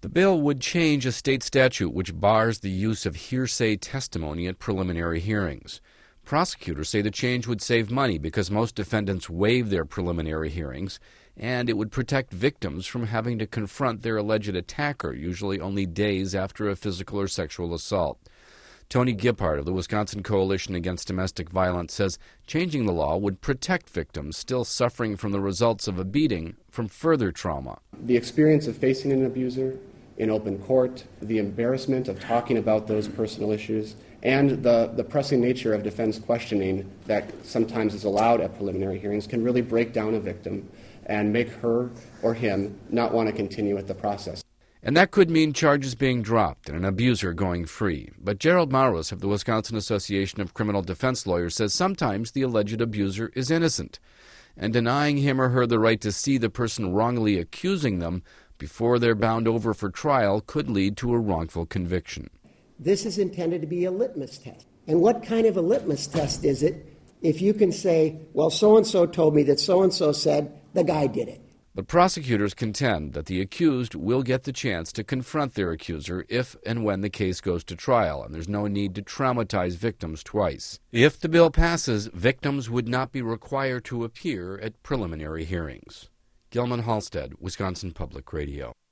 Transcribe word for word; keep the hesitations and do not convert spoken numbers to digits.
The bill would change a state statute which bars the use of hearsay testimony at preliminary hearings. Prosecutors say the change would save money because most defendants waive their preliminary hearings, and it would protect victims from having to confront their alleged attacker, usually only days after a physical or sexual assault. Tony Gippard of the Wisconsin Coalition Against Domestic Violence says changing the law would protect victims still suffering from the results of a beating from further trauma. The experience of facing an abuser in open court, the embarrassment of talking about those personal issues, and the, the pressing nature of defense questioning that sometimes is allowed at preliminary hearings can really break down a victim and make her or him not want to continue with the process. And that could mean charges being dropped and an abuser going free. But Gerald Maurus of the Wisconsin Association of Criminal Defense Lawyers says sometimes the alleged abuser is innocent, and denying him or her the right to see the person wrongly accusing them before they're bound over for trial could lead to a wrongful conviction. This is intended to be a litmus test. And what kind of a litmus test is it if you can say, well, so-and-so told me that so-and-so said the guy did it? But prosecutors contend that the accused will get the chance to confront their accuser if and when the case goes to trial, and there's no need to traumatize victims twice. If the bill passes, victims would not be required to appear at preliminary hearings. Gilman Halstead, Wisconsin Public Radio.